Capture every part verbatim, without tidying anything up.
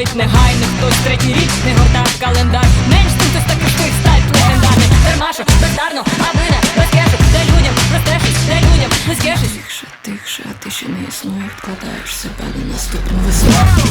валить негайно. Хтось третій рік не гортав календар. Менш тим, хтось таки встиг стать легендарним. Дармашу, бездарно, аби не без кешу. Де людям розтешись, де людям не скешись. Тихше, тихше, а ти ще не існує. Вкладаєш себе на наступну весну.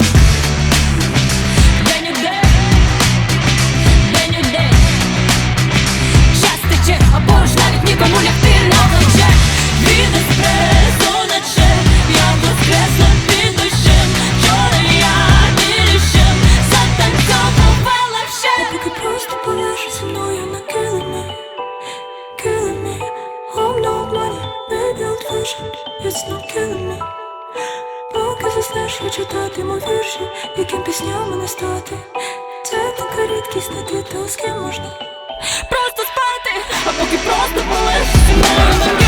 День у день, день у день. Час тече, або ж навіть нікому лягти на плече. Від еспресо наче, я воскресла під дощем. Вчора я вірішем затанцьовувала ще. А поки просто полежиш зі мною на килимі, килимі. I'm not money, baby, old fashioned, it's not killing me. Поки заснеш, я читатиму вірші, яким піснями не стати. Це така рідкість, знайти то, з ким можна просто спати, а поки просто полежиш зі мною на